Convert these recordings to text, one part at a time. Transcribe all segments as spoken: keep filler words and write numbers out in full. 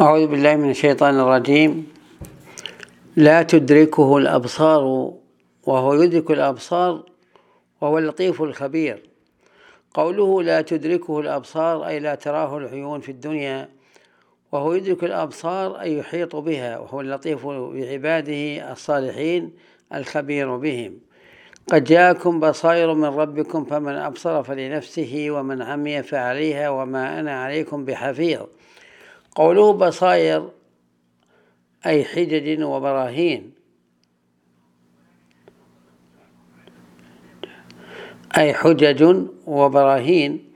أعوذ بالله من الشيطان الرجيم. لا تدركه الأبصار وهو يدرك الأبصار وهو اللطيف الخبير. قوله لا تدركه الأبصار أي لا تراه العيون في الدنيا، وهو يدرك الأبصار أي يحيط بها، وهو اللطيف بعباده الصالحين الخبير بهم. قد جاءكم بصائر من ربكم فمن أبصر فلنفسه ومن عمي فعليها وما أنا عليكم بحفيظ. قوله بصائر أي حجج وبراهين، أي حجج وبراهين.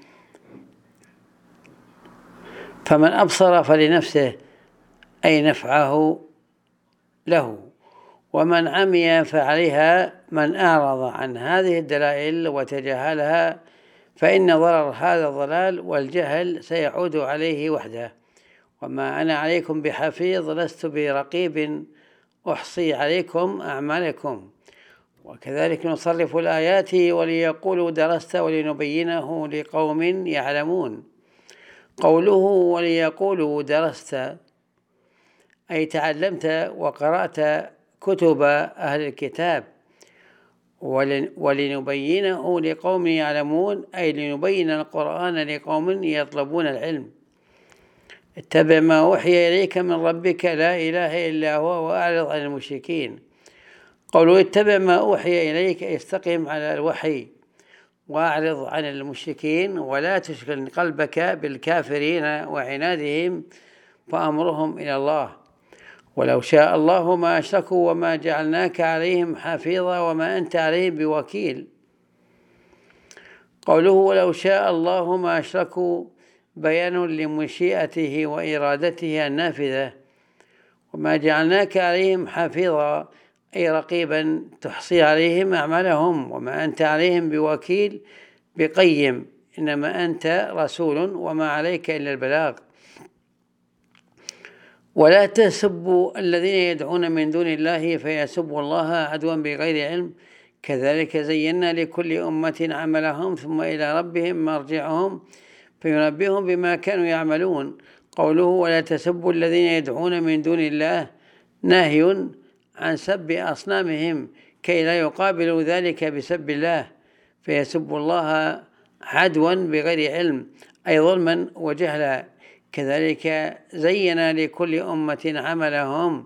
فمن أبصر فلنفسه أي نفعه له، ومن عمي فعليها من أعرض عن هذه الدلائل وتجاهلها، فإن ضرر هذا الضلال والجهل سيعود عليه وحده. وما أنا عليكم بحفيظ، لست برقيب أحصي عليكم أعمالكم. وكذلك نصرف الآيات وليقولوا درست ولنبينه لقوم يعلمون. قوله وليقولوا درست أي تعلمت وقرأت كتب أهل الكتاب، ولنبينه لقوم يعلمون أي لنبين القرآن لقوم يطلبون العلم. اتبع ما أوحي إليك من ربك لا إله إلا هو وأعرض عن المشركين. قولوا اتبع ما أوحي إليك استقم على الوحي وأعرض عن المشركين، ولا تشغل قلبك بالكافرين وعنادهم فأمرهم إلى الله. ولو شاء الله ما أشركوا وما جعلناك عليهم حفيظا وما أنت عليهم بوكيل. قوله ولو شاء الله ما أشركوا بيان لمشيئته وإرادته النافذة، وما جعلناك عليهم حفيظا أي رقيبا تحصي عليهم أعمالهم، وما أنت عليهم بوكيل بقيم، إنما أنت رسول وما عليك إلا البلاغ. ولا تسبوا الذين يدعون من دون الله فيسبوا الله عدوا بغير علم، كذلك زينا لكل أمة عملهم ثم إلى ربهم مرجعهم فينبئهم بما كانوا يعملون. قوله ولا تسبوا الذين يدعون من دون الله نهي عن سب أصنامهم كي لا يقابلوا ذلك بسب الله فيسبوا الله عدوا بغير علم أي ظلما وجهلا. كذلك زينا لكل أمة عملهم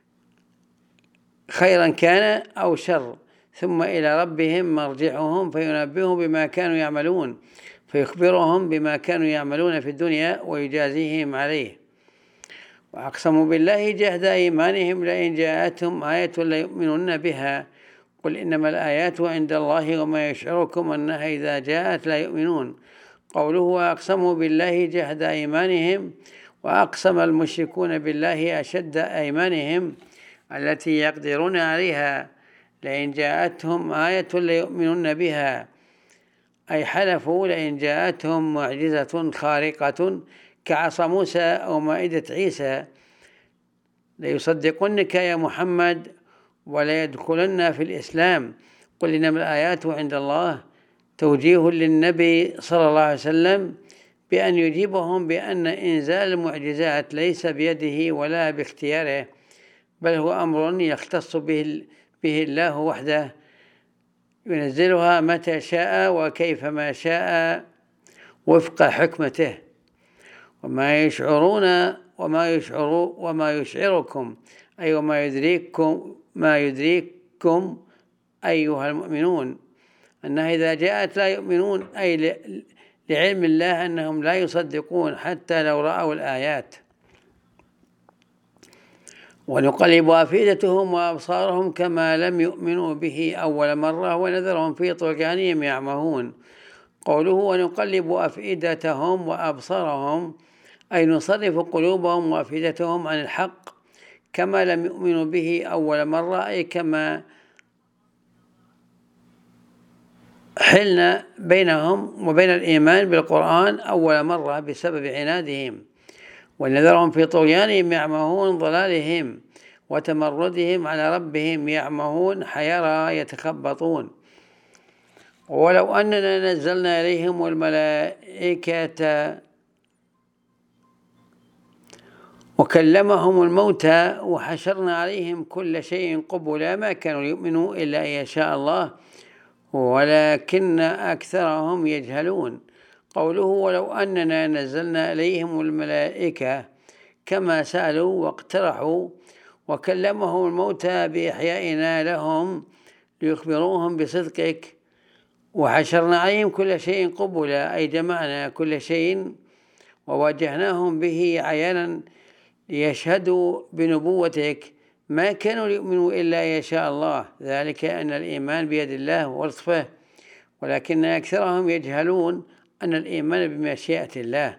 خيرا كان أو شر ثم إلى ربهم مرجعهم فينبئهم بما كانوا يعملون، فيخبرهم بما كانوا يعملون في الدنيا ويجازيهم عليه. وأقسموا بالله جهد أيمانهم لئن جاءتهم آية ليؤمنن بها، قل إنما الآيات عند الله وما يشعركم أنها إذا جاءت لا يؤمنون. قوله وأقسموا بالله جهد أيمانهم، وأقسم المشركون بالله أشد أيمانهم التي يقدرون عليها، لئن جاءتهم آية ليؤمنن بها، أي حلفوا لئن جاءتهم معجزة خارقة كعصا موسى أو مائدة عيسى ليصدقنك يا محمد ولا يدخلن في الإسلام. قل إنما الآيات عند الله توجيه للنبي صلى الله عليه وسلم بأن يجيبهم بأن إنزال المعجزات ليس بيده ولا باختياره، بل هو أمر يختص به, به الله وحده، ينزلها متى شاء وكيفما شاء وفق حكمته. وما يشعرون وما يشعروا وما يشعركم أي وما يدريكم ما يدريكم أيها المؤمنون أنها إذا جاءت لا يؤمنون، أي لعلم الله أنهم لا يصدقون حتى لو رأوا الآيات. ونقلب أفئدتهم وأبصارهم كما لم يؤمنوا به أول مرة ونذرهم في طغيانهم يعمهون. قوله ونقلب أفئدتهم وأبصارهم أي نصرف قلوبهم وأفئدتهم عن الحق كما لم يؤمنوا به أول مرة، أي كما حلنا بينهم وبين الإيمان بالقرآن أول مرة بسبب عنادهم. ونذرهم في طغيانهم يعمهون ضلالهم وتمردهم على ربهم يعمهون حيرى يتخبطون. ولو أننا نزلنا إليهم الملائكة وكلمهم الموتى وحشرنا عليهم كل شيء قبلا ما كانوا ليؤمنوا إلا أن يشاء الله ولكن أكثرهم يجهلون. قوله ولو أننا نزلنا إليهم الملائكة كما سألوا واقترحوا وكلمهم الموتى بإحيائنا لهم ليخبروهم بصدقك وحشرنا عليهم كل شيء قبلا أي جمعنا كل شيء وواجهناهم به عيانا ليشهدوا بنبوتك ما كانوا ليؤمنوا إلا يشاء الله ذلك أن الإيمان بيد الله ولطفه ولكن أكثرهم يجهلون أن الإيمان بمشيئة الله.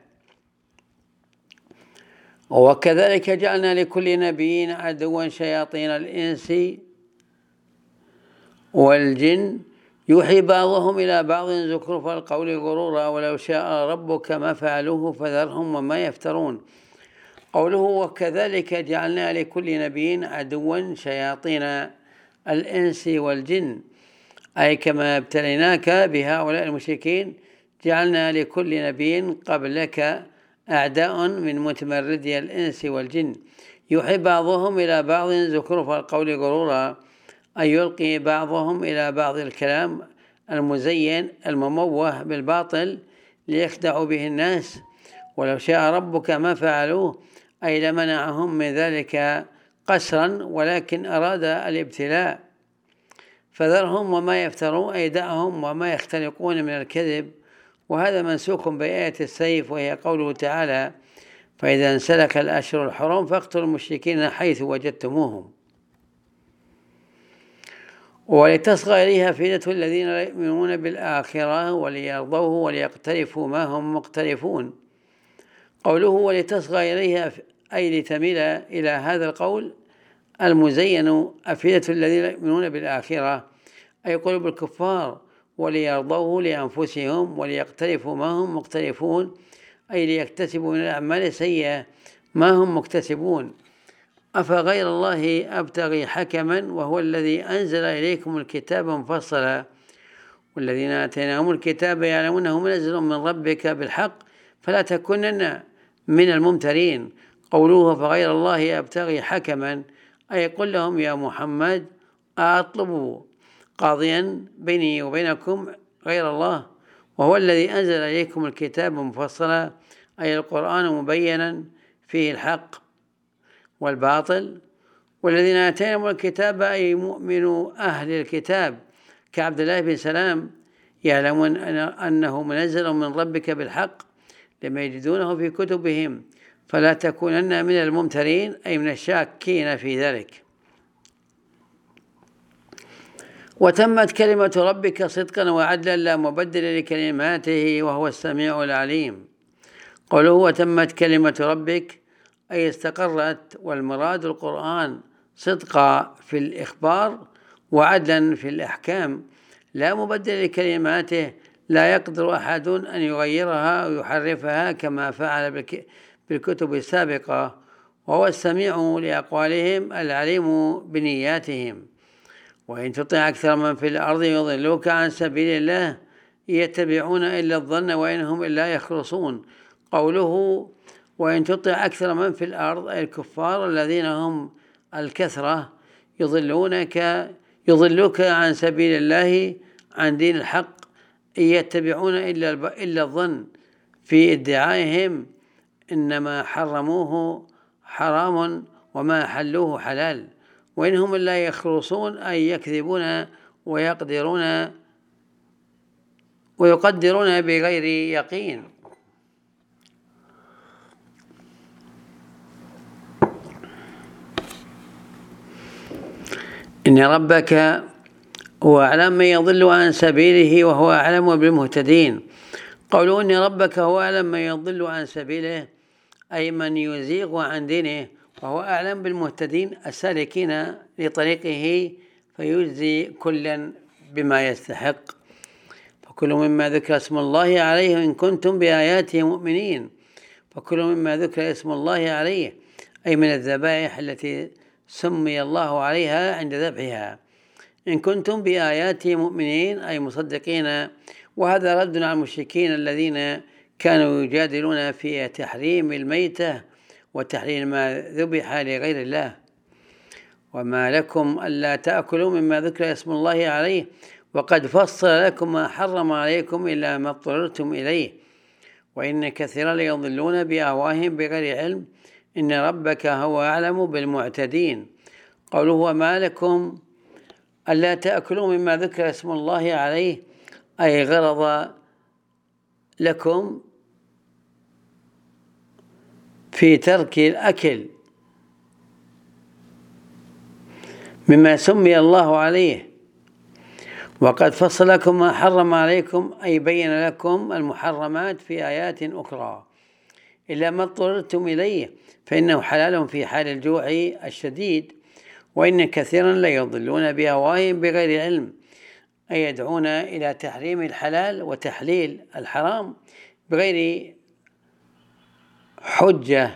وكذلك جعلنا لكل نبي عدوا شياطين الإنس والجن يوحي بعضهم إلى بعض زخرف القول غرورا ولو شاء ربك ما فعلوه فذرهم وما يفترون. قوله وكذلك جعلنا لكل نبي عدوا شياطين الإنس والجن أي كما ابتليناك بهؤلاء المشركين جعلنا لكل نبي قبلك أعداء من متمردي الإنس والجن يوحي بعضهم إلى بعض زخرف القول غرورا أي يلقي بعضهم إلى بعض الكلام المزين المموه بالباطل ليخدعوا به الناس ولو شاء ربك ما فعلوه أي لمنعهم من ذلك قسرا ولكن أراد الابتلاء فذرهم وما يفترون أي دعهم وما يختلقون من الكذب وهذا منسوخ بآية السيف وهي قوله تعالى فإذا انسلخ الأشهر الحرم فاقتلوا المشركين حيث وجدتموهم. ولتصغى إليها أفئدة الذين لا يؤمنون بالآخرة وليرضوه وليقترفوا ما هم مقترفون. قوله ولتصغى إليها أي لتميل إلى هذا القول المزين أفئدة الذين لا يؤمنون بالآخرة أي قلوب الكفار وليرضوه لأنفسهم وليقترفوا ما هم مقترفون أي ليكتسبوا من الأعمال السيئة ما هم مكتسبون. أفغير الله أبتغي حكما وهو الذي أنزل إليكم الكتاب مفصلا والذين آتيناهم الكتاب يعلمونه منزل من ربك بالحق فلا تكونن من الممترين. قوله فغير الله أبتغي حكما أي قل لهم يا محمد أطلب قاضيا بيني وبينكم غير الله وهو الذي أنزل إليكم الكتاب مفصلا أي القرآن مبينا فيه الحق والباطل. والذين آتيناهم الكتاب أي مؤمنوا أهل الكتاب كعبد الله بن سلام يعلمون أنه منزل من ربك بالحق لما يجدونه في كتبهم فلا تكونن من الممترين أي من الشاكين في ذلك. وتمت كلمة ربك صدقا وعدلا لا مبدل لكلماته وهو السميع العليم. قوله وتمت كلمة ربك أي استقرت والمراد القرآن صدقا في الإخبار وعدلا في الأحكام لا مبدل لكلماته لا يقدر أحد أن يغيرها ويحرفها كما فعل بالكتب السابقة وهو السميع لأقوالهم العليم بنياتهم. وإن تطع أكثر من في الأرض يضلوك عن سبيل الله يتبعون إلا الظن وإن هم إلا يخرصون. قوله وإن تطع أكثر من في الأرض أي الكفار الذين هم الكثرة يضلونك يضلوك عن سبيل الله عن دين الحق يتبعون إلا إلا الظن في ادعائهم إنما حرموه حرام وما حلوه حلال وإنهم لا يخرصون أي يكذبون ويقدرون ويقدرون بغير يقين. إن ربك هو أعلم من يضل عن سبيله وهو أعلم بالمهتدين. قولوا إن ربك هو أعلم من يضل عن سبيله أي من يزيغ عن دينه وهو أعلم بالمهتدين السالكين لطريقه فيجزي كلا بما يستحق. فكلوا مما ذكر اسم الله عليه إن كنتم بآياته مؤمنين. فكلوا مما ذكر اسم الله عليه أي من الذبائح التي سمي الله عليها عند ذبحها إن كنتم بآياته مؤمنين أي مصدقين. وهذا رد على المشركين الذين كانوا يجادلون في تحريم الميتة وتحليل ما ذبح لغير الله. وما لكم ألا تأكلوا مما ذكر اسم الله عليه وقد فصل لكم ما حرم عليكم إلا ما اضطررتم إليه وإن كثيرا ليضلون بأهواهم بغير علم إن ربك هو أعلم بالمعتدين. قوله وما لكم ألا تأكلوا مما ذكر اسم الله عليه أي غرض لكم في ترك الأكل مما سمي الله عليه وقد فصل لكم ما حرم عليكم أي بين لكم المحرمات في آيات أخرى إلا ما اضطررتم إليه فإنه حلال في حال الجوع الشديد وإن كثيرا ليضلون بأهواهم بغير علم أي يدعون إلى تحريم الحلال وتحليل الحرام بغير حجة.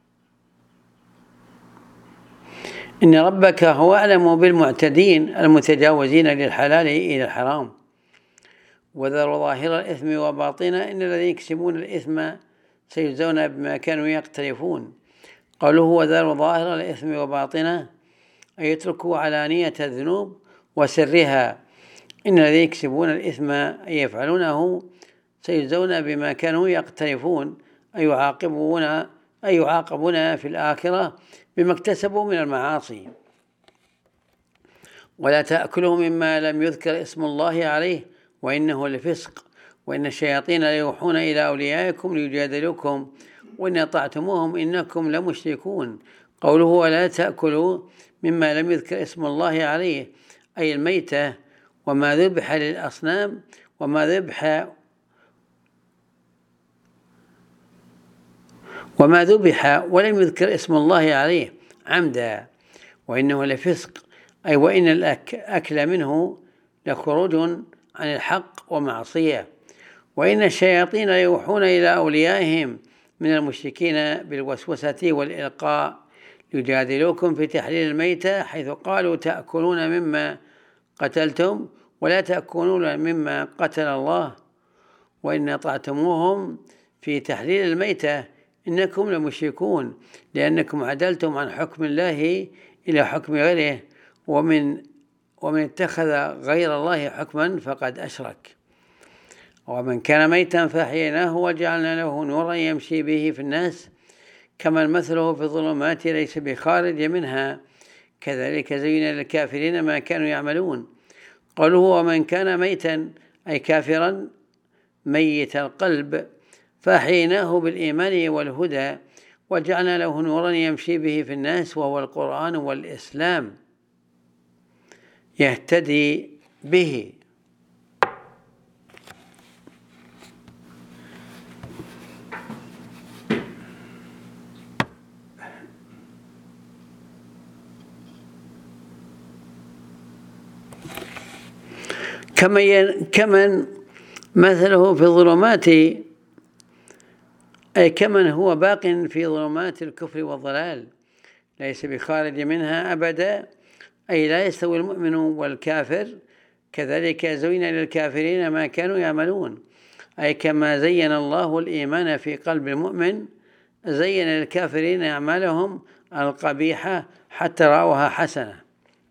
إن ربك هو أعلم بالمعتدين المتجاوزين للحلال إلى الحرام. وذروا ظاهر الإثم وباطنه إن الذين يكسبون الإثم سيجزون بما كانوا يقترفون. قوله وذروا ظاهر الإثم وباطنه أي يتركوا علانية الذنوب وسرها. إن الذين يكسبون الإثم أي يفعلونه سيجزون بما كانوا يقترفون أي يعاقبون أي يعاقبون في الآخرة بما اكتسبوا من المعاصي. ولا تأكلوا مما لم يذكر اسم الله عليه وإنه لفسق وإن الشياطين ليوحون إلى أوليائكم ليجادلوكم وإن أطعتموهم إنكم لمشركون. قوله ولا تأكلوا مما لم يذكر اسم الله عليه أي الميتة وما ذبح للأصنام وما ذبح وما ذبح ولم يذكر اسم الله عليه عمدا وإنه لفسق أي وإن الأكل منه لخروج عن الحق ومعصية. وإن الشياطين يوحون إلى أوليائهم من المشركين بالوسوسة والإلقاء يجادلوكم في تحليل الميتة حيث قالوا تأكلون مما قتلتم ولا تأكلون مما قتل الله وإن أطعتموهم في تحليل الميتة إنكم لمشركون لأنكم عدلتم عن حكم الله إلى حكم غيره ومن ومن اتخذ غير الله حكما فقد أشرك. ومن كان ميتا فأحييناه وجعلنا له نورا يمشي به في الناس كمن مثله في الظلمات ليس بخارج منها كذلك زين للكافرين ما كانوا يعملون. قوله ومن كان ميتا أي كافرا ميت القلب فأحييناه بالإيمان والهدى وجعلنا له نورا يمشي به في الناس وهو القرآن والإسلام يهتدي به. كمن مثله في الظلمات أي كمن هو باق في ظلمات الكفر والضلال ليس بخارج منها أبدا أي لا يستوي المؤمن والكافر كذلك زين للكافرين ما كانوا يعملون أي كما زين الله الإيمان في قلب المؤمن زين للكافرين أعمالهم القبيحة حتى رأوها حسنة.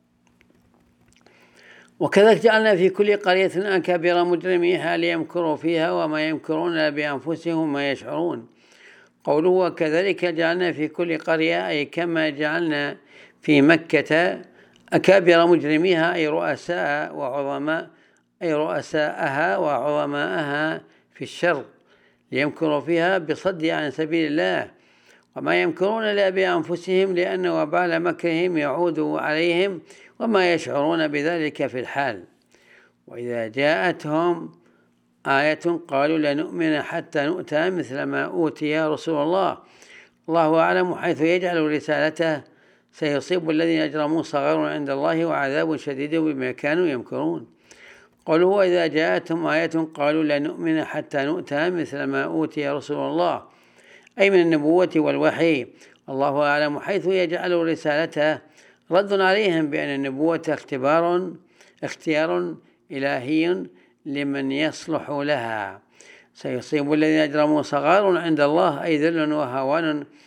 وكذلك جعلنا في كل قرية أكابر مجرميها ليمكروا فيها وما يمكرون بأنفسهم ما يشعرون. قوله وكذلك جعلنا في كل قرية أي كما جعلنا في مكة أكابر مجرميها أي رؤساء وعظماء أي رؤساءها وعظماءها في الشر ليمكروا فيها بصد عن سبيل الله وما يمكرون إلا بأنفسهم لأن وبال مكرهم يعود عليهم وما يشعرون بذلك في الحال. وإذا جاءتهم آية قالوا لنؤمن حتى نؤتى مثل ما أوتي رسول الله الله أعلم حيث يجعل رسالته سيصيب الذين أجرموا صغار عند الله وعذاب شديد بما كانوا يمكرون. قالوا وإذا جاءتهم آية قالوا لنؤمن حتى نؤتى مثل ما أوتي رسول الله أي من النبوة والوحي الله أعلم حيث يجعل رسالته رد عليهم بأن النبوة اختبار اختيار إلهي لمن يصلح لها. سيصيب الذين أجرموا صغار عند الله أي ذل وهوان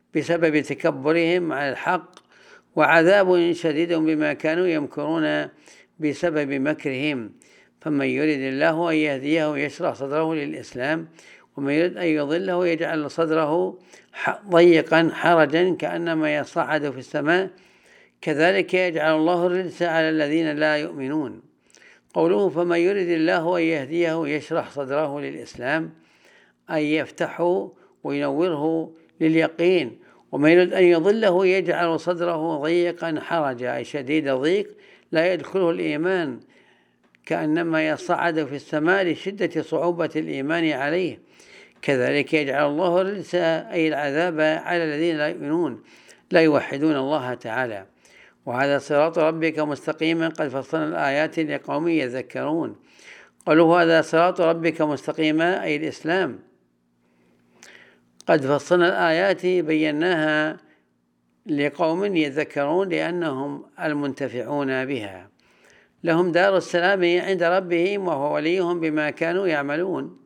بسبب تكبرهم على الحق، وعذاب شديد بما كانوا يمكرون بسبب مكرهم. فمن يريد الله أن يهديه يشرح صدره للإسلام، ومن يريد أن يضله يجعل صدره ضيقا حرجا كأنما يصعد في السماء، كذلك يجعل الله الرجس على الذين لا يؤمنون. قوله فمن يريد الله أن يهديه يشرح صدره للإسلام، أي يفتحه وينوره لليقين، ومن يريد أن يضله يجعل صدره ضيقا حرجا، أي شديد ضيق لا يدخله الإيمان كأنما يصعد في السماء لشدة صعوبة الإيمان عليه. كذلك يجعل الله الرجس أي العذاب على الذين لا يؤمنون لا يوحدون الله تعالى. وهذا صراط ربك مستقيما قد فصلنا الآيات لقوم يذكرون. قالوا هذا صراط ربك مستقيما أي الإسلام، قد فصلنا الآيات بيناها لقوم يذكرون لأنهم المنتفعون بها، لهم دار السلام عند ربهم وهو وليهم بما كانوا يعملون.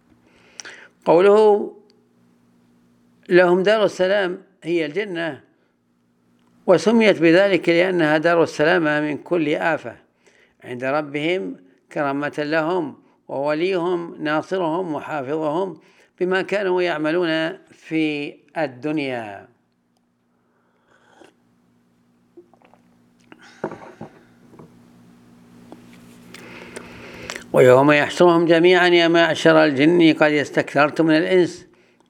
قوله لهم دار السلام هي الجنة، وسميت بذلك لأنها دار السلامة من كل آفة عند ربهم كرامة لهم، ووليهم ناصرهم وحافظهم بما كانوا يعملون في الدنيا. ويوم يحشرهم جميعا يا معشر الجن قد استكثرتم من الإنس،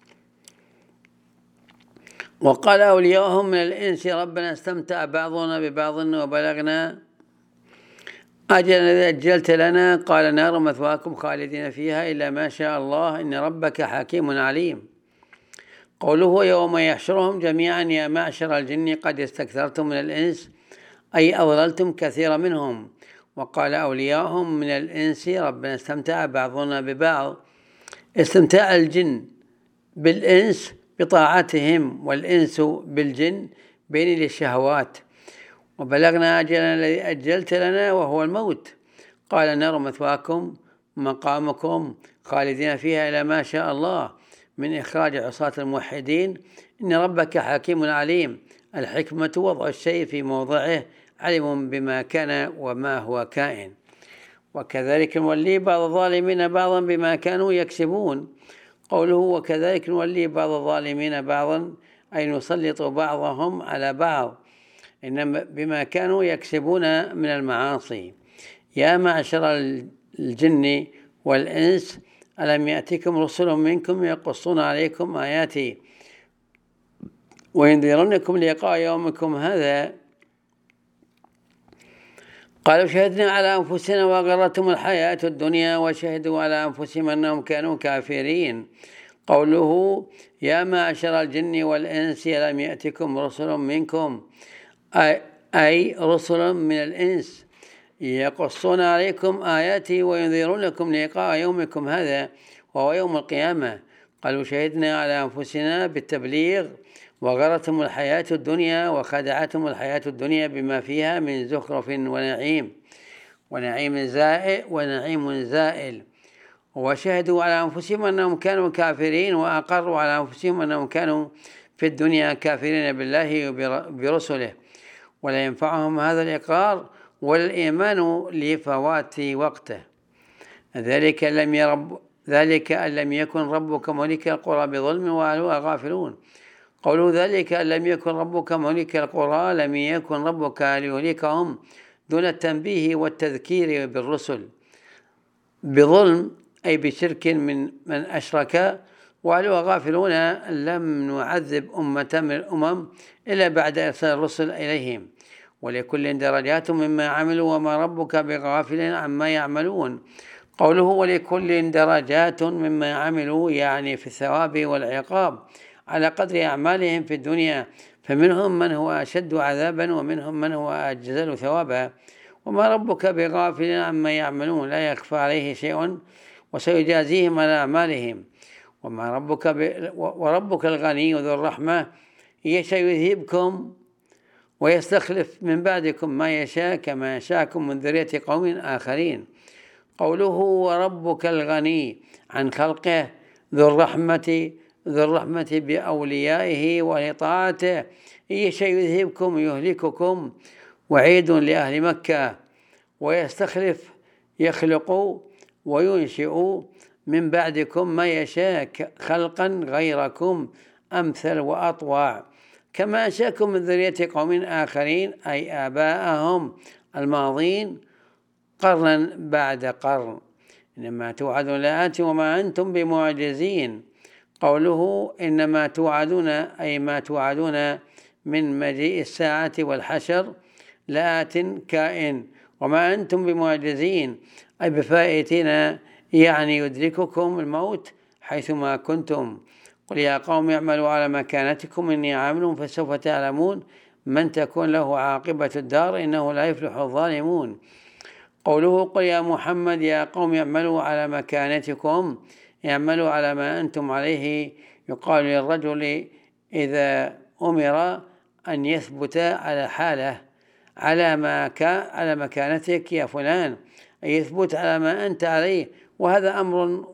وقال أولياؤهم من الإنس ربنا استمتع بعضنا ببعض وبلغنا أجلنا أجلت لنا، قال نار مثواكم خالدين فيها إلا ما شاء الله إن ربك حكيم عليم. قوله يوم يحشرهم جميعا يا معشر الجن قد استكثرتم من الإنس أي أضللتم كثيرا منهم. وقال أولياؤهم من الإنس ربنا استمتع بعضنا ببعض، استمتاع الجن بالإنس بطاعتهم والإنس بالجن بين للشهوات، وبلغنا أجلنا الذي أجلت لنا وهو الموت. قال نار مثواكم مقامكم خالدين فيها إلى ما شاء الله من إخراج عصاة الموحدين إن ربك حكيم عليم. الحكمة وضع الشيء في موضعه، علم بما كان وما هو كائن. وكذلك نولي بعض الظالمين بعضا بما كانوا يكسبون. قوله وكذلك نولي بعض الظالمين بعضا أي نسلط بعضهم على بعض، إنما بما كانوا يكسبون من المعاصي. يا معشر الجن والإنس ألم يأتكم رسل منكم يقصون عليكم آياتي وينذرونكم لقاء يومكم هذا، قالوا شهدنا على أنفسنا وغرتهم الحياة الدنيا وشهدوا على أنفسهم أنهم كانوا كافرين. قوله يا معشر الجن والإنس ألم يأتكم رسل منكم أي رسل من الإنس يقصون عليكم آياتي وينذرونكم لقاء يومكم هذا وهو يوم القيامة. قالوا شهدنا على أنفسنا بالتبليغ وغرتهم الحياة الدنيا وخدعتهم الحياة الدنيا بما فيها من زخرف ونعيم ونعيم زائل ونعيم زائل، وشهدوا على أنفسهم أنهم كانوا كافرين وأقروا على أنفسهم أنهم كانوا في الدنيا كافرين بالله وبرسله، ولا ينفعهم هذا الإقرار ولا الإيمان لفوات وقته. ذلك لم يرب ذلك أن لم يكن ربك مهلك القرى بظلم وأهلها غافلون. قولوا ذلك أن لم يكن ربك مهلك القرى لم يكن ربك ليهلكهم دون التنبيه والتذكير بالرسل بظلم أي بشرك من من أشرك، وأهلها غافلون لم نعذب أمة من الأمم إلا بعد إرسال الرسل إليهم، ولكل درجات مما عملوا وما ربك بغافل عما يعملون. قوله ولكل درجات مما عملوا يعني في الثواب والعقاب على قدر أعمالهم في الدنيا، فمنهم من هو أشد عذابا ومنهم من هو أجزل ثوابا، وما ربك بغافل عما يعملون لا يخفى عليه شيء وسيجازيهم على أعمالهم. وما ربك ب... وربك الغني ذو الرحمة يشاء يذهبكم ويستخلف من بعدكم ما يشاء كما يشاءكم من ذرية قوم آخرين. قوله وربك الغني عن خلقه ذو الرحمة ذو الرحمة بأوليائه ولطاعته، إن يشأ يذهبكم يهلككم. وعيد لأهل مكة، ويستخلف يخلق وينشئ من بعدكم ما يشاء خلقا غيركم أمثل وأطوع، كما أنشأكم من ذرية قوم آخرين أي آباءهم الماضين قرنا بعد قرن. إنما توعدون لآت وما أنتم بمعجزين. قوله إنما توعدون أي ما توعدون من مجيء الساعة والحشر لآت كائن، وما أنتم بمعجزين أي بفائتين، يعني يدرككم الموت حيثما كنتم. قل يا قوم اعملوا على مكانتكم إني عامل فسوف تعلمون من تكون له عاقبة الدار إنه لا يفلح الظالمون. قوله قل يا محمد يا قوم اعملوا على مكانتكم، اعملوا على ما أنتم عليه. يقال للرجل إذا أمر أن يثبت على حاله، على ما على مكانتك يا فلان، أي يثبت على ما أنت عليه. وهذا أمر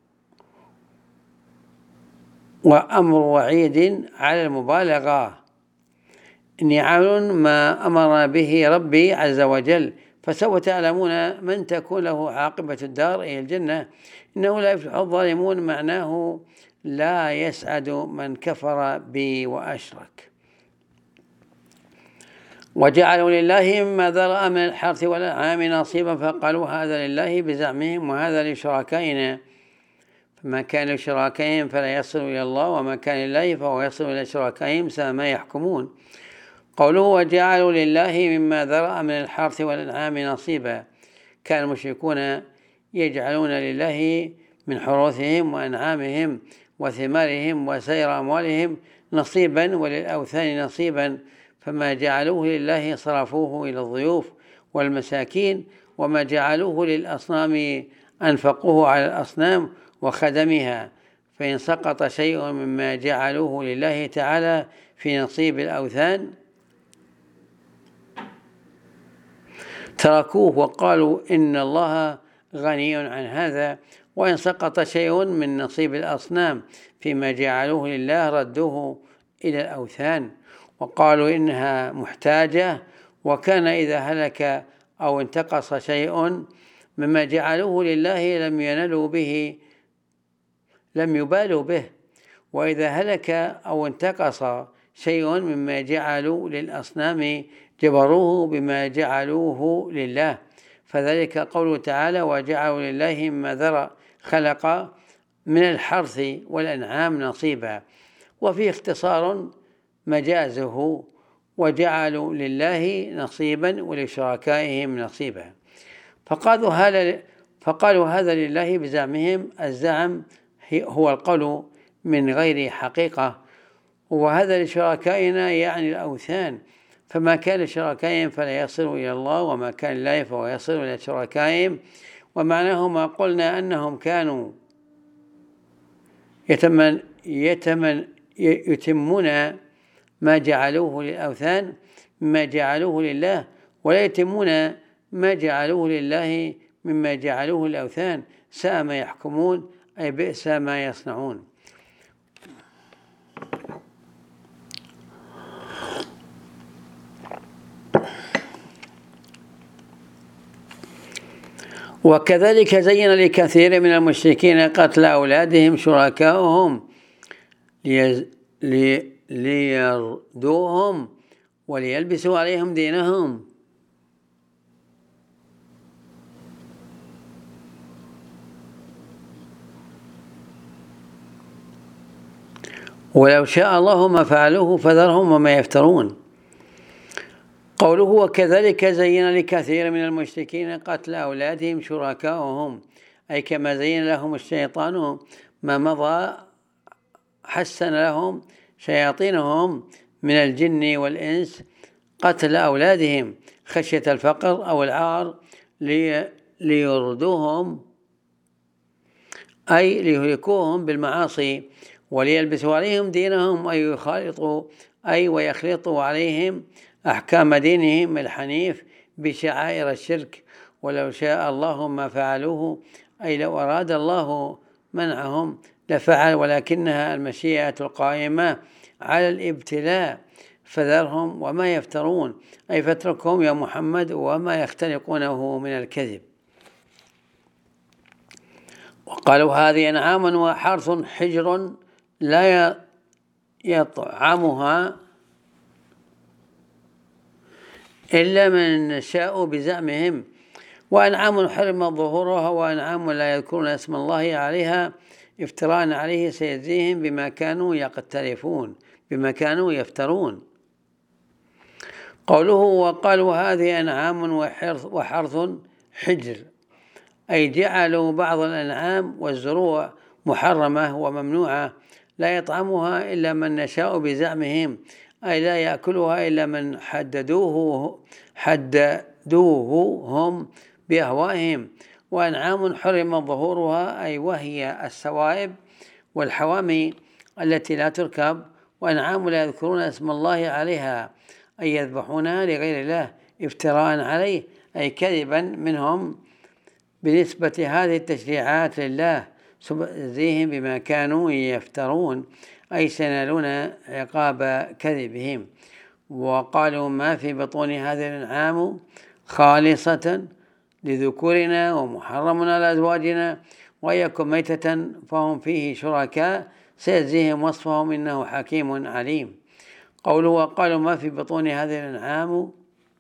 وأمر وعيد على المبالغة. إني عامل ما أمر به ربي عز وجل، فسوف تعلمون من تكون له عاقبة الدار أي الجنة إنه لا يفلح الظالمون، معناه لا يسعد من كفر بي وأشرك. وجعلوا لله مما ذرأ من الحرث والأنعام نصيبا فقالوا هذا لله بزعمهم وهذا لشركائنا، فما كان لشركائهم فلا يصل إلى الله، وما كان لله فهو يصل إلى شركائهم ساء ما يحكمون. قوله وجعلوا لله مما ذرأ من الحرث والأنعام نصيبا، كان المشركون يجعلون لله من حروثهم وأنعامهم وثمارهم وسائر أموالهم نصيبا وللأوثان نصيبا، فما جعلوه لله صرفوه إلى الضيوف والمساكين، وما جعلوه للأصنام أنفقوه على الأصنام وخدمها. فإن سقط شيء مما جعلوه لله تعالى في نصيب الأوثان تركوه وقالوا إن الله غني عن هذا، وإن سقط شيء من نصيب الأصنام فيما جعلوه لله ردوه إلى الأوثان وقالوا إنها محتاجة. وكان إذا هلك أو انتقص شيء مما جعلوه لله لم ينالوا به لم يبالوا به، وإذا هلك أو انتقص شيء مما جعلوا للأصنام جبروه بما جعلوه لله. فذلك قوله تعالى وجعلوا لله مما ذرأ، خلق من الحرث والأنعام نصيبا، وفيه اختصار مجازه وجعلوا لله نصيبا ولشركائهم نصيبا. فقالوا هذا فقالوا هذا لله بزعمهم، الزعم هو القول من غير حقيقة، وهذا لشركائنا يعني الأوثان، فما كان لشركائهم فلا يصل إلى الله، وما كان لله فهو يصل إلى شركائهم. ومعناه ما قلنا أنهم كانوا يتمن يتمن يتمون ما جعلوه للأوثان مما جعلوه لله، ولا يتمون ما جعلوه لله مما جعلوه للأوثان، ساء ما يحكمون أي بئس ما يصنعون. وكذلك زين لكثير من المشركين قتل أولادهم شركاؤهم ليردوهم وليلبسوا عليهم دينهم، ولو شاء الله ما فعلوه فذرهم وما يفترون. قوله وكذلك زين لكثير من المشركين قتل أولادهم شركاؤهم، أي كما زين لهم الشيطان ما مضى حسن لهم شياطينهم من الجن والإنس قتل أولادهم خشية الفقر أو العار ليردوهم أي ليهلكوهم بالمعاصي، وليلبسوا عليهم دينهم أي يخالطوا أي ويخلطوا عليهم أحكام دينهم الحنيف بشعائر الشرك. ولو شاء الله ما فعلوه أي لو أراد الله منعهم لفعل، ولكنها المشيئة القائمة على الابتلاء، فذرهم وما يفترون، أي فاتركهم يا محمد وما يختلقونه من الكذب. وقالوا هذه أنعام وحرث حجر لا يطعمها إلا من نشاء بزعمهم، وأنعام حرم ظهورها وأنعام لا يذكرون اسم الله عليها افتراء عليه سيجزيهم بما كانوا يقترفون بما كانوا يفترون. قوله وقالوا هذه أنعام وحرث حجر، أي جعلوا بعض الأنعام والزروع محرمة وممنوعة لا يطعمها إلا من نشاء بزعمهم، أي لا يأكلها إلا من حددوه حددوه هم بأهوائهم. وأنعام حرم ظهورها، أي وهي السوائب والحوامي التي لا تركب. وأنعام لا يذكرون اسم الله عليها، أي يذبحونها لغير الله افتراء عليه، أي كذبا منهم بنسبة هذه التشريعات لله، سيجزيهم بما كانوا يفترون، أي سينالون عقاب كذبهم. وقالوا ما في بطون هذه الأنعام خالصة لذكورنا ومحرم على أزواجنا، ويكن ميتة فهم فيه شركاء سيجزيهم وصفهم إنه حكيم عليم. قوله وقالوا ما في بطون هذه الأنعام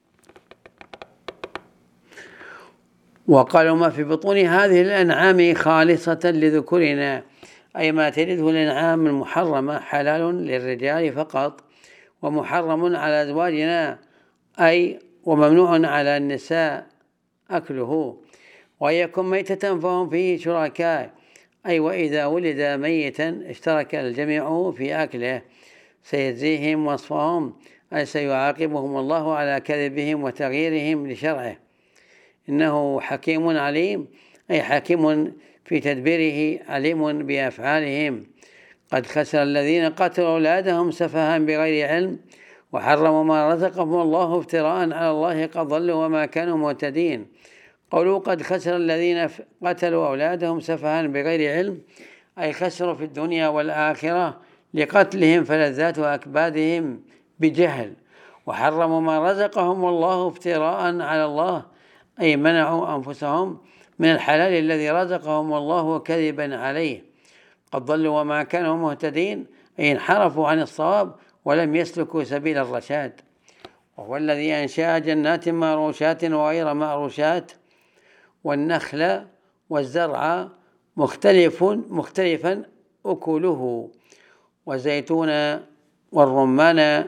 وقالوا ما في بطون هذه الأنعام خالصة لذكورنا، أي ما تلده الأنعام المحرمة حلال للرجال فقط، ومحرم على أزواجنا، أي وممنوع على النساء أكله. ويكن ميتة فهم فيه شركاء، أي وإذا ولد ميتا اشترك الجميع في أكله سيجزيهم وصفهم، أي سيعاقبهم الله على كذبهم وتغييرهم لشرعه، إنه حكيم عليم، أي حكيم في تدبيره عليم بأفعالهم. قد خسر الذين قتلوا أولادهم سفها بغير علم وحرموا ما رزقهم الله افتراء على الله قد ضلوا وما كانوا مهتدين. قولوا قد خسر الذين قتلوا أولادهم سفها بغير علم، أي خسروا في الدنيا والآخرة لقتلهم فلذات أكبادهم بجهل، وحرموا ما رزقهم الله افتراء على الله، أي منعوا أنفسهم من الحلال الذي رزقهم الله كذبا عليه. قد ضلوا وما كانوا مهتدين، أي انحرفوا عن الصواب ولم يسلكوا سبيل الرشاد. وهو الذي أنشأ جنات معروشات وغير معروشات، والنخل والزرع مختلف مختلفا أكله، وزيتون والرمان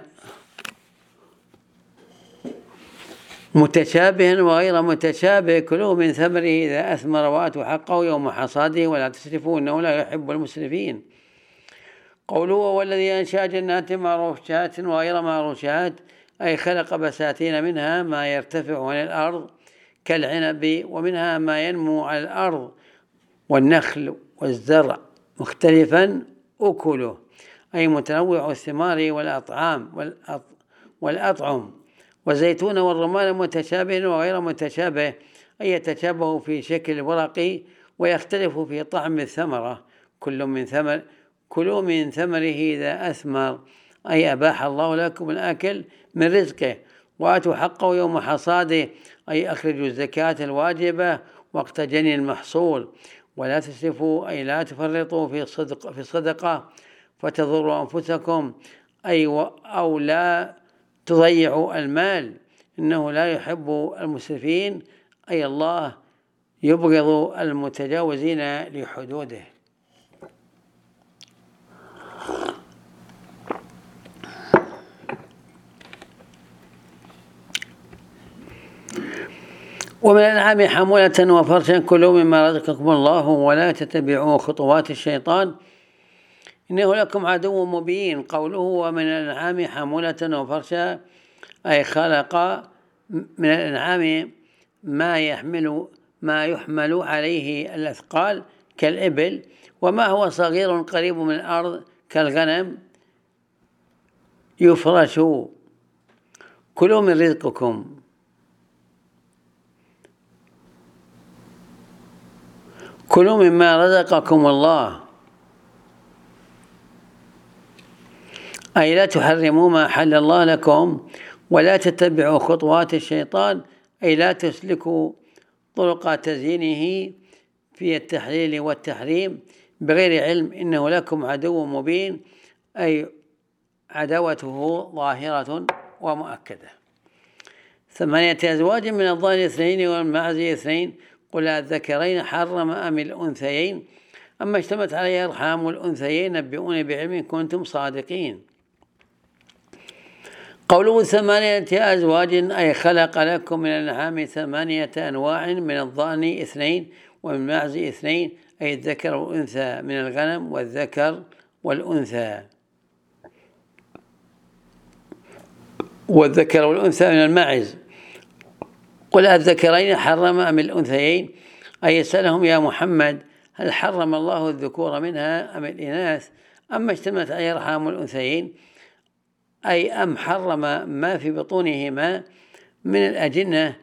متشابها وغير متشابه، كلوا من ثمره إذا أثمر وآتوا حقه يوم حصاده ولا تسرفوا إنه لا يحب المسرفين. قوله والذي أنشأ جنات معروشات وغير معروشات، أي خلق بساتين منها ما يرتفع عن الأرض كالعنب ومنها ما ينمو على الأرض، والنخل والزرع مختلفا أكله، أي متنوع الثمار والأطعام والأطعم. والزيتون والرمان متشابه وغير متشابه، أي يتشابه في شكل الورق ويختلف في طعم الثمرة. كل من ثمر كلوا من ثمره إذا أثمر، أي أباح الله لكم الأكل من رزقه، وآتوا حقه يوم حصاده، أي أخرجوا الزكاة الواجبة وقت جني المحصول، ولا تسرفوا، أي لا تفرطوا في الصدق في الصدقة فتضروا أنفسكم، أي أو لا تضيعوا المال، إنه لا يحب المسرفين، أي الله يبغض المتجاوزين لحدوده. ومن الأنعام حمولة وفرشا كلوا مما رزقكم الله ولا تتبعوا خطوات الشيطان إنه لكم عدو مبين. قوله ومن الأنعام حمولة وفرشا، أي خلق من الأنعام ما يحمل ما يحمل عليه الأثقال كالإبل، وما هو صغير قريب من الأرض كالغنم يفرش. كلوا من رزقكم، كلوا مما رزقكم الله أي لا تحرموا ما أحل الله لكم ولا تتبعوا خطوات الشيطان، أي لا تسلكوا طرق تزيينه في التحليل والتحريم بغير علم، إنه لكم عدو مبين، أي عداوته ظاهرة ومؤكدة. ثمانية أزواج من الضأن اثنين والمعز اثنين، قل الذكرين حرم أم الأنثيين أما اشتمت عليه أرحام الأنثيين نبئوني بعلم كنتم صادقين. قوله ثمانية أزواج أي خلق لكم من الأنعام ثمانية أنواع، من الضأن اثنين ومن المعز اثنين، أي الذكر والأنثى من الغنم والذكر والأنثى والذكر والأنثى من الماعز. قل الذكرين حرم أم الأنثيين، أي يسألهم يا محمد هل حرم الله الذكور منها أم الإناث أما اشتملت عليه أرحام الأنثيين، أي أم حرم ما في بطونهما من الأجنة.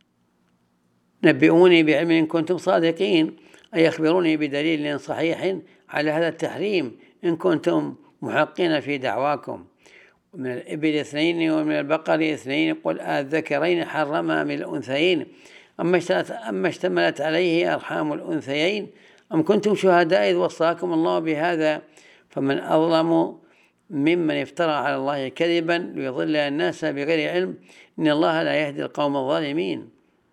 نبئوني بعلم إن كنتم صادقين، أي أخبروني بدليل صحيح على هذا التحريم إن كنتم محقين في دعواكم. من الإبل اثنين ومن البقر اثنين، قل الذكرين حرم أم الأنثيين أما اشتملت عليه أرحام الأنثيين أم كنتم شهداء إذ وصاكم الله بهذا، فمن أظلم ممن افترى على الله كذبا ليضل الناس بغير علم، إن الله لا يهدي القوم الظالمين.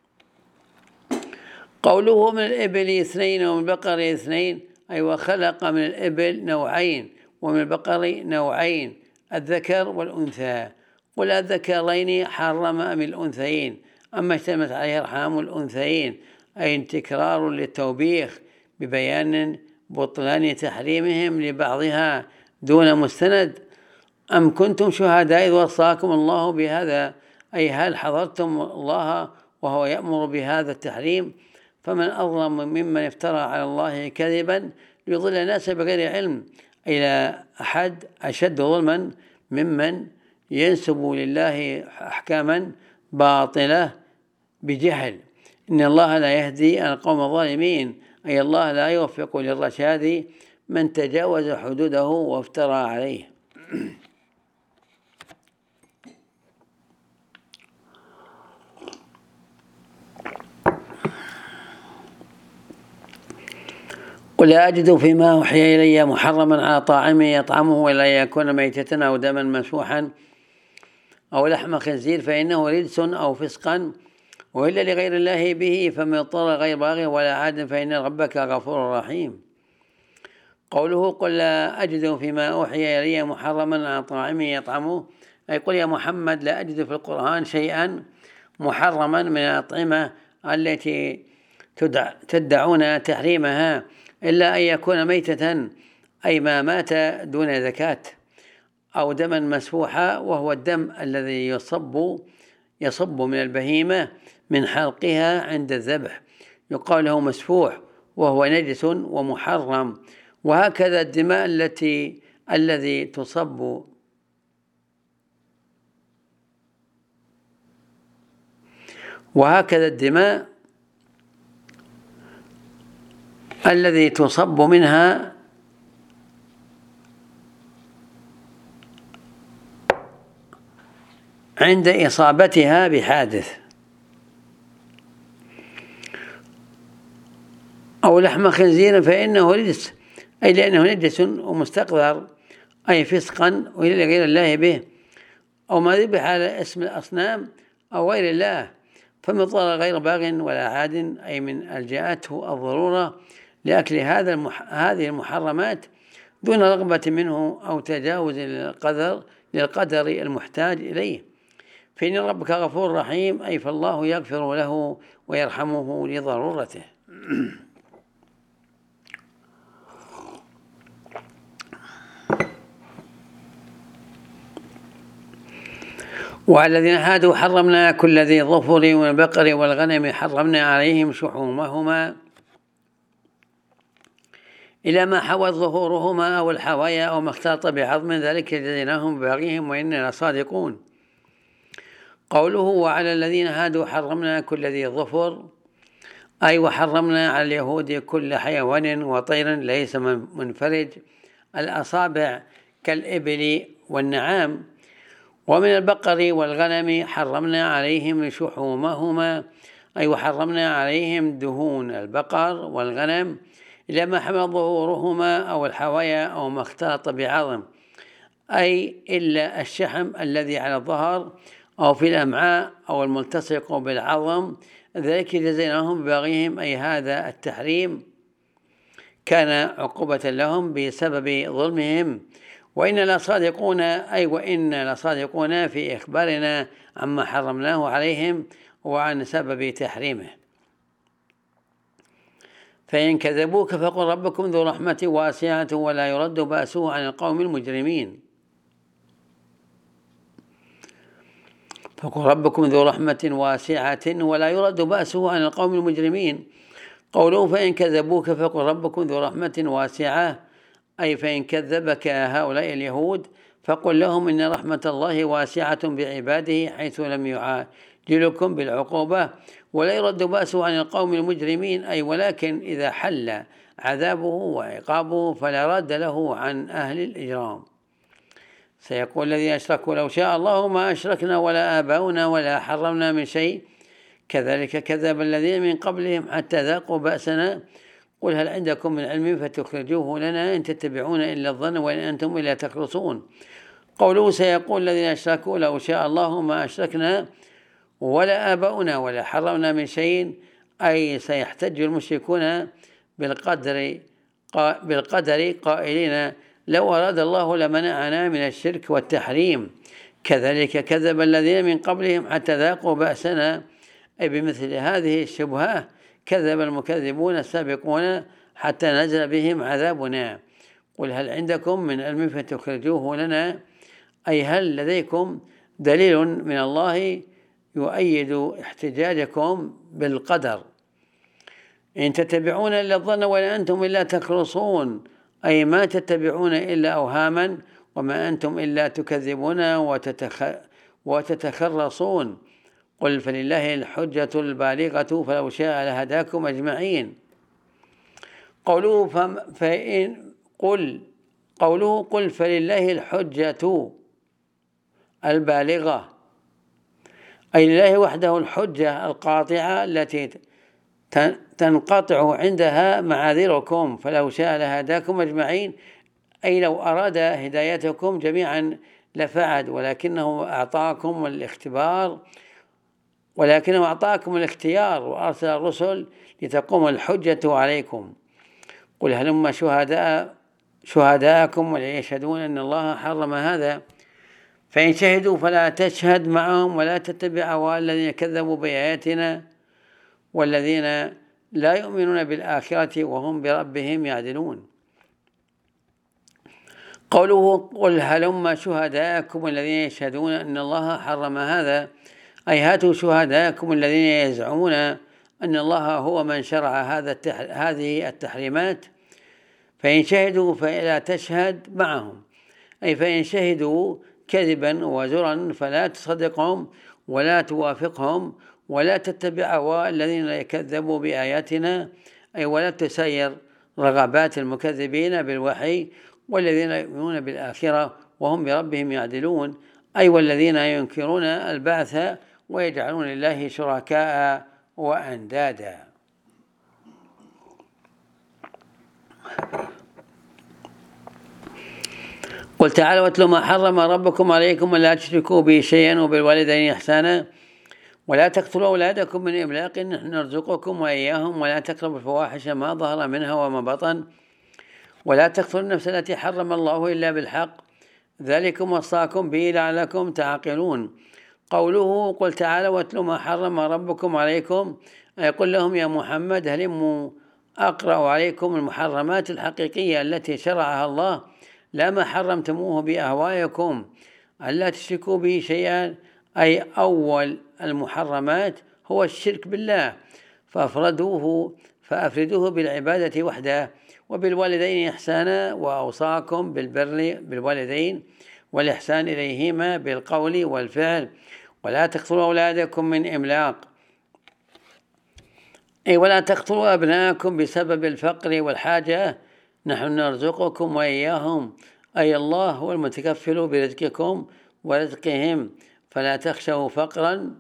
قوله من الإبل اثنين ومن البقر اثنين، أي وخلق من الإبل نوعين ومن البقر نوعين الذكر والأنثى. قل الذكرين حرم أم الأنثيين أما اشتملت عليه أرحام الأنثيين، أي تكرار للتوبيخ ببيان بطلان تحريمهم لبعضها دون مستند. أم كنتم شهداء إذ وصاكم الله بهذا، أي هل حضرتم الله وهو يأمر بهذا التحريم، فمن أظلم ممن افترى على الله كذبا ليضل الناس بغير علم، أي لا أحد أشد ظلما ممن ينسب لله أحكاما باطلة بجهل. إن الله لا يهدي القوم الظالمين، أي الله لا يوفق للرشاد من تجاوز حدوده وافترى عليه. قل أجد فيما أوحي إلي محرما على طاعم يطعمه ولا يكون ميتة أو دما مسفوحا أو لحم خنزير فإنه رجس أو فسقا وإلا لغير الله به، فمن اضطر غير باغ ولا عاد فإن ربك غفور رحيم. قوله قل لا أجد فيما أوحي إلي محرما على طاعم يطعمه، أي قل يا محمد لا أجد في القرآن شيئا محرما من الأطعمة التي تدعون تحريمها إلا أن يكون ميتة، أي ما مات دون زكاة، أو دما مسفوحا وهو الدم الذي يصب يصب من البهيمة من حلقها عند الذبح، يقال له مسفوح وهو نجس ومحرم. وهكذا الدماء التي الذي تصب وهكذا الدماء الذي تصب منها عند إصابتها بحادث، أو لحم خنزير فإنه رجس، أي لأنه نجس ومستقذر، أي فسقا وإلى غير الله به، أو ما ذبح على اسم الأصنام أو غير الله، فمن اضطر غير باغ ولا عاد، أي من ألجأته الضرورة لأكل هذا المح... هذه المحرمات دون رغبة منه أو تجاوز للقدر للقدر المحتاج إليه، فإن ربك غفور رحيم، أي فالله يغفر له ويرحمه لضرورته. وعلى الذين هادوا حرمنا كل ذي ظفر من البقر والغنم حرمنا عليهم شحومهما إلى ما حوت ظهورهما أو الحوايا أو ما اختلط بعظم، ذلك جزيناهم ببغيهم وإننا لصادقون. قوله وعلى الذين هادوا حرمنا كل ذي ظفر، أي وحرمنا على اليهود كل حيوان وطير ليس منفرج الأصابع كالإبل والنعام. ومن البقر والغنم حرمنا عليهم شحومهما، أي وحرمنا عليهم دهون البقر والغنم إلى ما حمل ظهورهما أو الحوايا أو ما اختلط بعظم، أي إلا الشحم الذي على الظهر أو في الأمعاء أو الملتصق بالعظم، ذلك جزيناهم ببغيهم، أي هذا التحريم كان عقوبة لهم بسبب ظلمهم. وإن لصادقون، أي وإن لصادقون في إخبارنا عما حرمناه عليهم وعن سبب تحريمه. فإن كذبوك فقل ربكم ذو رحمة واسعة ولا يرد بأسه عن القوم المجرمين. فقل ربكم ذو رحمة واسعة ولا يرد بأسه عن القوم المجرمين. قوله فإن كذبوك فقل ربكم ذو رحمة واسعة، أي فإن كذبك هؤلاء اليهود فقل لهم إن رحمة الله واسعة بعباده حيث لم يعاجلكم بالعقوبة ولا يرد بأسه عن القوم المجرمين، أي ولكن إذا حل عذابه وعقابه فلا راد له عن أهل الإجرام. سيقول الذين أشركوا لو شاء الله ما أشركنا ولا آباؤنا ولا حرمنا من شيء كذلك كذب الذين من قبلهم حتى ذاقوا بأسنا قل هل عندكم من علم فتخرجوه لنا إن تتبعون إلا الظن وإن أنتم إلا تخرصون. قوله سيقول الذين أشركوا لو شاء الله ما أشركنا ولا آباؤنا ولا حرمنا من شيء، أي سيحتج المشركون بالقدر بالقدر قائلين لو أراد الله لمنعنا من الشرك والتحريم كذلك كذب الذين من قبلهم حتى ذاقوا بأسنا، أي بمثل هذه الشبهة كذب المكذبون السابقون حتى نزل بهم عذابنا. قل هل عندكم من علم فتخرجوه لنا، أي هل لديكم دليل من الله يؤيد احتجاجكم بالقدر. إن تتبعون إلا الظن ولا أنتم إلا تخرصون، أي ما تتبعون إلا أوهاما وما أنتم إلا تكذبون وتتخ... وتتخرصون. قل فلله الحجة البالغة فلو شاء لهداكم أجمعين. قوله فإن قل قوله قل فلله الحجة البالغة، أي لله وحده الحجة القاطعة التي تنقطع عندها معاذيركم، فلو شاء لهداكم أجمعين، أي لو أراد هدايتكم جميعا لفعل، ولكنه أعطاكم الاختبار ولكنه أعطاكم الاختيار وأرسل الرسل لتقوم الحجة عليكم. قل هلم شهداء شهداءكم وليشهدون أن الله حرم هذا، فإن شهدوا فلا تشهد معهم ولا تتبع أهواء الذين كذبوا بآياتنا والذين لا يؤمنون بالآخرة وهم بربهم يعدلون. قوله قل هلم شهداءكم الذين يشهدون أن الله حرم هذا، أي هاتوا شهداءكم الذين يزعمون أن الله هو من شرع هذا التح... هذه التحريمات. فإن شهدوا فلا تشهد معهم، أي فإن شهدوا كذبا وزرا فلا تصدقهم ولا توافقهم ولا تتبع أهواء الذين يكذبوا بآياتنا، أي ولا تسير رغبات المكذبين بالوحي والذين يؤمنون بالآخرة وهم بربهم يعدلون، أي والذين ينكرون البعث ويجعلون لله شركاء وأندادا. قل تعالوا واتلوا ما حرم ربكم عليكم ولا تشركوا به شيئا وبالوالدين إحسانا ولا تقتلوا أولادكم من إملاق نحن نرزقكم وإياهم ولا تقربوا الفواحش ما ظهر منها وما بطن ولا تقتلوا النفس التي حرم الله إلا بالحق ذلكم وصاكم به لعلكم تعقلون. قوله قل تعالوا واتلوا ما حرم ربكم عليكم، يقول لهم يا محمد هلموا أقرأ عليكم المحرمات الحقيقية التي شرعها الله لا ما حرمتموه بأهوائكم، ألا تشركوا به شيئا، أي أول المحرمات هو الشرك بالله فأفردوه فأفردوه بالعبادة وحده وبالوالدين إحسانا، وأوصاكم بالبر بالوالدين والإحسان إليهما بالقول والفعل ولا تقتلوا أولادكم من إملاق، أي ولا تقتلوا أبناءكم بسبب الفقر والحاجة نحن نرزقكم وإياهم، أي الله هو المتكفل برزقكم ورزقهم، فلا تخشوا فقرا،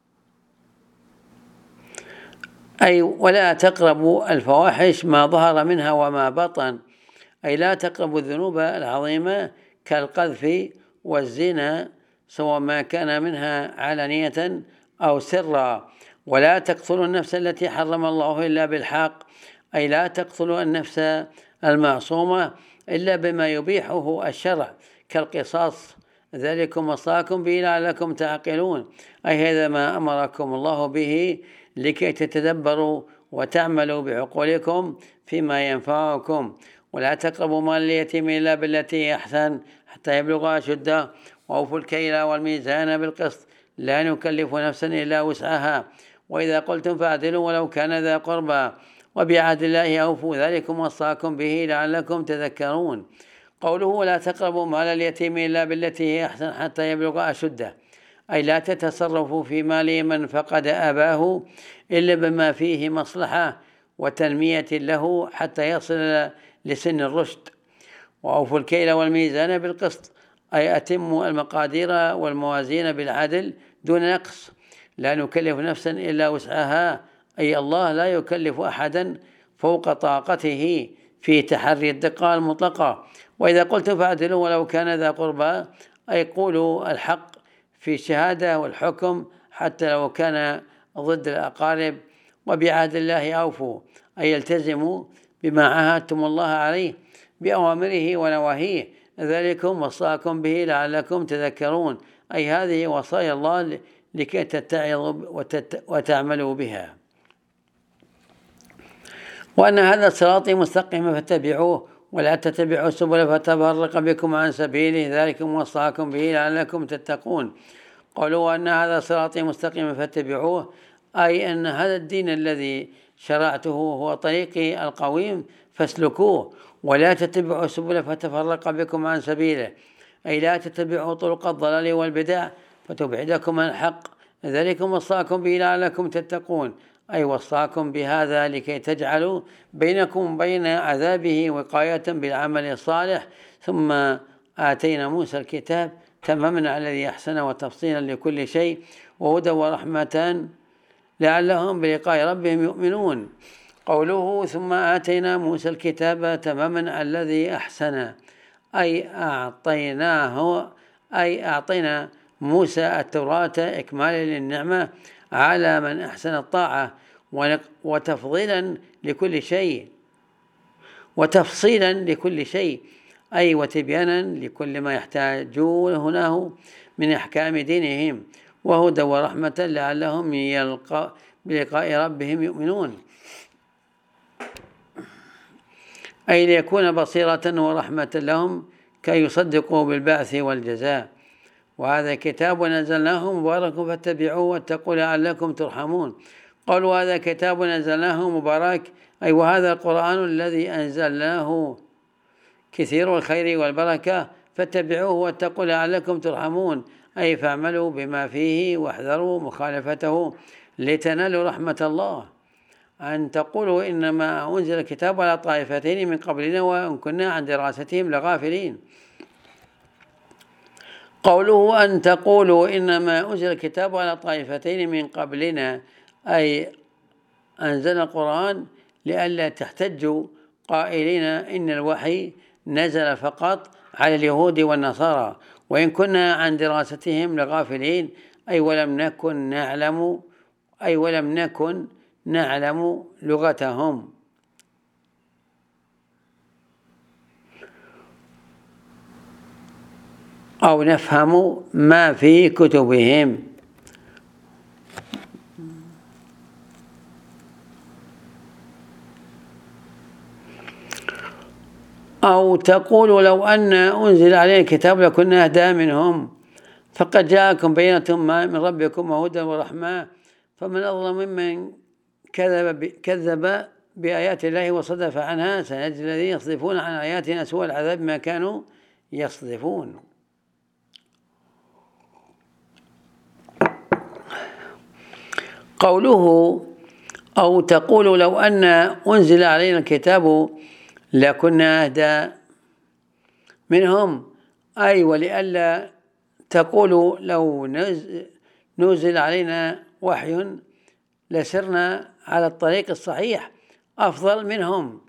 أي ولا تقربوا الفواحش ما ظهر منها وما بطن، أي لا تقربوا الذنوب العظيمة كالقذف والزنا سواء ما كان منها علانية أو سرا. ولا تقتلوا النفس التي حرم الله إلا بالحق، أي لا تقتلوا النفس المعصومة إلا بما يبيحه الشرع كالقصاص، ذلكم وصاكم به لعلكم تعقلون، أي هذا ما أمركم الله به لكي تتدبروا وتعملوا بعقولكم فيما ينفعكم. ولا تقربوا مال اليتيم إلا بالتي هي أحسن حتى يبلغ أشده، وأوفوا الكيل والميزان بالقسط، لا نكلف نفسا إلا وسعها، وإذا قلتم فاعدلوا ولو كان ذا قربى، وبعهد الله أوفوا، ذلكم وصاكم به لعلكم تذكرون. قوله ولا تقربوا مال اليتيم إلا بالتي هي أحسن حتى يبلغ أشده، أي لا تتصرفوا في مال من فقد أباه إلا بما فيه مصلحة وتنمية له حتى يصل لسن الرشد. وأوفوا الكيل والميزان بالقسط، أي أتموا المقادير والموازين بالعدل دون نقص، لا نكلف نفسا إلا وسعها، أي الله لا يكلف أحدا فوق طاقته في تحري الدقة المطلقة. وإذا قلتم فاعدلوا ولو كان ذا قربى، أي قولوا الحق في الشهادة والحكم حتى لو كان ضد الأقارب. وبعهد الله أوفوا، أي يلتزموا بما عاهدتم الله عليه بأوامره ونواهيه، ذلكم وصاكم به لعلكم تذكرون، أي هذه وصايا الله لكي تتعظوا وتعملوا بها. وأن هذا صراطي مستقيما فاتبعوه ولا تتبعوا السبل فتفرق بكم عن سبيله، ذلكم وصاكم به لعلكم تتقون. قالوا أن هذا صراطي مستقيما فاتبعوه، أي أن هذا الدين الذي شرعته هو طريقي القويم فاسلكوه، ولا تتبعوا السبل فتفرق بكم عن سبيله، أي لا تتبعوا طرق الضلال والبدع فتبعدكم عن الحق، ذلكم وصاكم به لعلكم تتقون، أي وصاكم بهذا لكي تجعلوا بينكم وبين عذابه وقاية بالعمل الصالح. ثم آتينا موسى الكتاب تماما على الذي أحسن وتفصيلا لكل شيء وهدى ورحمة لعلهم بلقاء ربهم يؤمنون. قوله ثم آتينا موسى الكتاب تماما على الذي أحسن، أي أعطيناه أي أعطينا موسى التوراة إكمالا للنعمة على من أحسن الطاعة وتفضيلا لكل شيء وتفصيلا لكل شيء، أي وتبيانا لكل ما يحتاجونه من أحكام دينهم، وهدى ورحمة لعلهم يلقى بلقاء ربهم يؤمنون، أي ليكون بصيرة ورحمة لهم كي يصدقوا بالبعث والجزاء. وهذا كتاب أنزلناه مبارك فاتبعوه واتقوا لعلكم ترحمون. قالوا هذا كتاب أنزلناه مبارك، أي وهذا القرآن الذي أنزلناه كثير الخير والبركة فاتبعوه واتقوا لعلكم ترحمون، أي فاعملوا بما فيه واحذروا مخالفته لتنالوا رحمة الله. أن تقولوا إنما أنزل الكتاب على طائفتين من قبلنا وإن كنا عن دراستهم لغافلين. قوله أن تقولوا إنما أنزل الكتاب على طائفتين من قبلنا، أي أنزل القرآن لئلا تحتجوا قائلين إن الوحي نزل فقط على اليهود والنصارى وإن كنا عن دراستهم لغافلين، أي ولم نكن نعلم أي ولم نكن نعلم لغتهم. أو نفهم ما في كتبهم. أو تقول لو أن أنزل علينا الكتاب لكنا أهدى منهم، فقد جاءكم بينة من ربكم وهدى ورحمة، فمن أظلم ممن كذب, كذب بآيات الله وصدف عنها، سنجزي الذين يصدفون عن آياتنا سوء العذاب ما كانوا يصدفون. قوله أو تقول لو أن أنزل علينا الكتاب لكنا أهدى منهم أي ولئلا تقولوا لو نزل علينا وحي لسرنا على الطريق الصحيح أفضل منهم،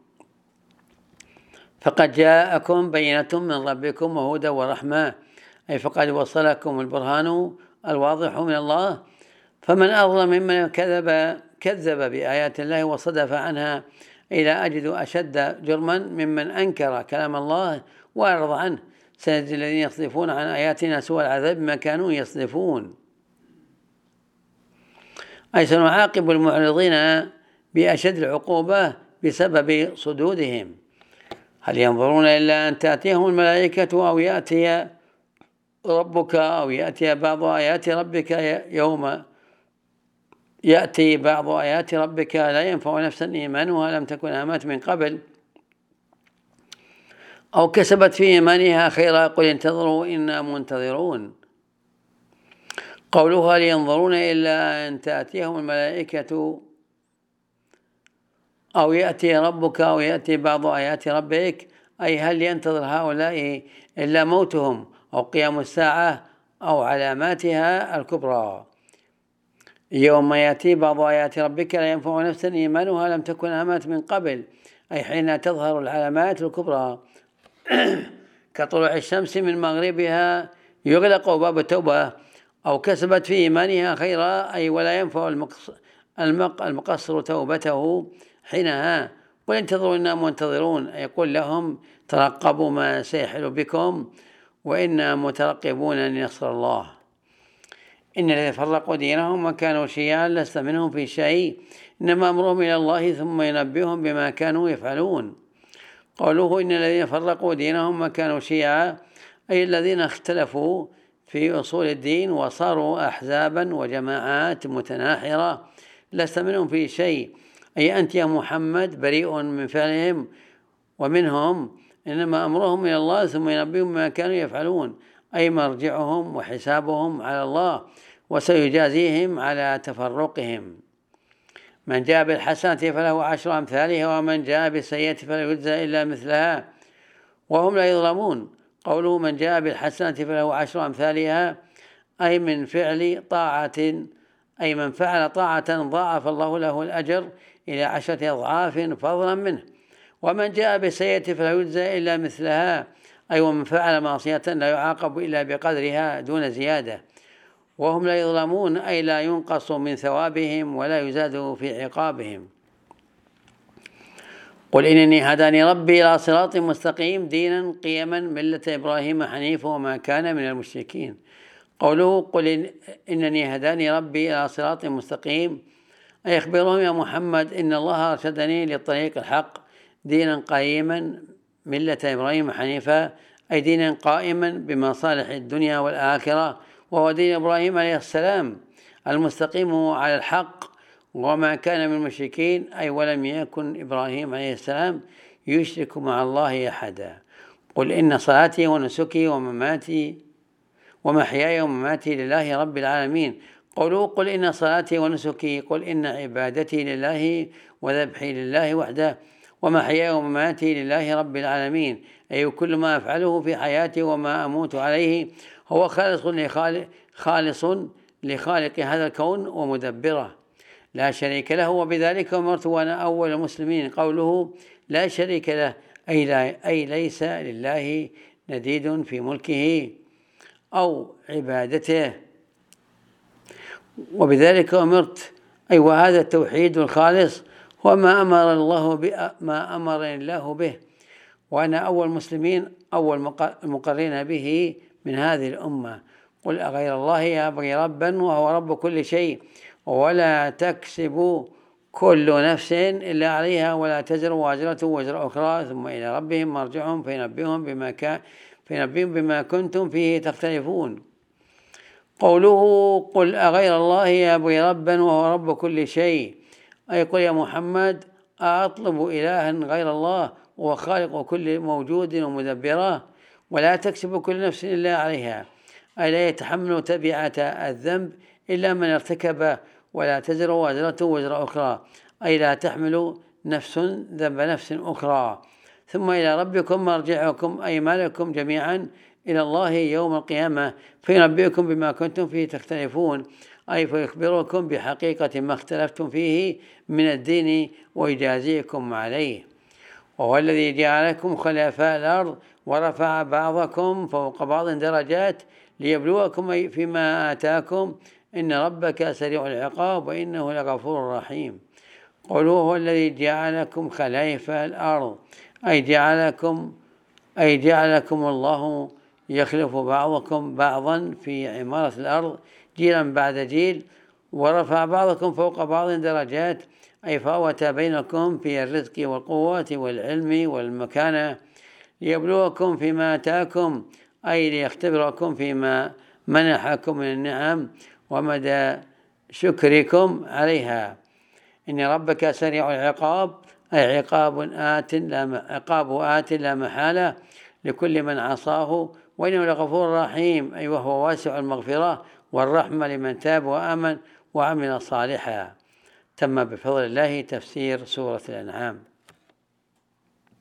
فقد جاءكم بينة من ربكم وهدى ورحمة، أي فقد وصلكم البرهان الواضح من الله، فمن أظلم ممن كذب كذب بآيات الله وصدف عنها، إلى أجد أشد جرما ممن أنكر كلام الله وأعرض عنه، سنجزي الذين يصدفون عن آياتنا سوء العذاب بما كانوا يصدفون، أي سنعاقب المعرضين بأشد العقوبة بسبب صدودهم. هل ينظرون إلا أن تأتيهم الملائكة أو يأتي ربك أو يأتي بعض آيات ربك يوم يأتي بعض آيات ربك لا ينفع نفسا إيمانها لم تكن آمنت من قبل أو كسبت في إيمانها خيرا قل انتظروا إنا منتظرون. قولها هل ينظرون إلا أن تأتيهم الملائكة أو يأتي ربك أو يأتي بعض آيات ربك، أي هل ينتظر هؤلاء إلا موتهم أو قيام الساعة أو علاماتها الكبرى يوم يأتي بعض آيات ربك لا ينفع نفسا إيمانها لم تكن آمنت من قبل، أي حين تظهر العلامات الكبرى كطلوع الشمس من مغربها يغلق باب التوبة أو كسبت في إيمانها خيرا، أي ولا ينفع المقصر توبته حينها قل انتظروا إنا منتظرون، أي قل لهم ترقبوا ما سيحل بكم وإنا مترقبون لنصر الله. إن الذين فرقوا دينهم وكانوا شيعا لست منهم في شيء إنما أمرهم إلى الله ثم ينبئهم بما كانوا يفعلون. قوله إن الذين فرقوا دينهم وكانوا شيعا أي الذين اختلفوا في أصول الدين وصاروا أحزابا وجماعات متناحرة لست منهم في شيء، أي أنت يا محمد بريء من فعلهم ومنهم، إنما أمرهم إلى الله ثم ينبئهم بما كانوا يفعلون، أي مرجعهم وحسابهم على الله وسيجازيهم على تفرقهم. من جاء بالحسنة فله عشر أمثالها ومن جاء بالسيئة فلا يجزى إلا مثلها وهم لا يظلمون. قوله من جاء بالحسنة فله عشر أمثالها أي من فعل طاعة، أي من فعل طاعة ضاعف الله له الأجر إلى عشرة أضعاف فضلا منه، ومن جاء بالسيئة فلا يجزى إلا مثلها أي ومن فعل معصية لا يعاقب إلا بقدرها دون زيادة، وهم لا يظلمون أي لا ينقص من ثوابهم ولا يزاد في عقابهم. قل إنني هداني ربي إلى صراط مستقيم دينا قيما ملة إبراهيم حنيفا وما كان من المشركين. قوله قل إنني هداني ربي إلى صراط مستقيم أي أخبرهم يا محمد إن الله أرشدني للطريق الحق دينا قيما ملة إبراهيم حنيفا أي دينا قائما بمصالح الدنيا والآخرة، وهو دين إبراهيم عليه السلام المستقيم على الحق وما كان من المشركين، أي ولم يكن إبراهيم عليه السلام يشرك مع الله أحدا. قل إن صلاتي ونسكي ومماتي ومحياي ومماتي لله رب العالمين. قولوا قل إن صلاتي ونسكي قل إن عبادتي لله وذبحي لله وحده ومحياي ومماتي لله رب العالمين، أي كل ما أفعله في حياتي وما أموت عليه هو خالص لخالق, خالص لخالق هذا الكون ومدبره لا شريك له، وبذلك أمرت وأنا أول المسلمين. قوله لا شريك له أي, لا أي ليس لله نديد في ملكه أو عبادته، وبذلك أمرت أي وهذا التوحيد الخالص هو ما أمر الله ما أمر الله به، وأنا أول المسلمين أول المقرين به من هذه الأمة. قل أغير الله يبغي ربا وهو رب كل شيء ولا تكسب كل نفس إلا عليها ولا تزر وازرة وزر أخرى ثم إلى ربهم مرجعهم فينبئهم بما كان فينبئهم بما كنتم فيه تختلفون. قوله قل أغير الله يبغي ربا وهو رب كل شيء أي قل يا محمد أطلب إلها غير الله وهو خالق كل موجود ومدبره، ولا تكسب كل نفس إلا عليها أي لا يتحمل تبعة الذنب إلا من ارتكب، ولا تزر وازرة وزر أخرى أي لا تحمل نفس ذنب نفس أخرى، ثم إلى ربكم مرجعكم أي مالكم جميعا إلى الله يوم القيامة فينبئكم بما كنتم فيه تختلفون، أي فيخبركم بحقيقة ما اختلفتم فيه من الدين ويجازيكم عليه. وهو الذي جعلكم خلفاء الأرض ورفع بعضكم فوق بعض درجات ليبلوكم فيما آتاكم إن ربك سريع العقاب وإنه لغفور رحيم. قولوا هو الذي جعلكم خلائف الأرض أي جعلكم أي جعلكم الله يخلف بعضكم بعضا في عمارة الأرض جيلا بعد جيل، ورفع بعضكم فوق بعض درجات أي فاوت بينكم في الرزق والقوة والعلم والمكانة ليبلوكم فيما آتاكم أي ليختبركم فيما منحكم من النعم ومدى شكركم عليها. إن ربك سريع العقاب أي عقاب آت لا عقاب آت لا محالة لكل من عصاه، وإنه لغفور رحيم أي وهو واسع المغفرة والرحمة لمن تاب وآمن وعمل صالحا. تم بفضل الله تفسير سورة الأنعام.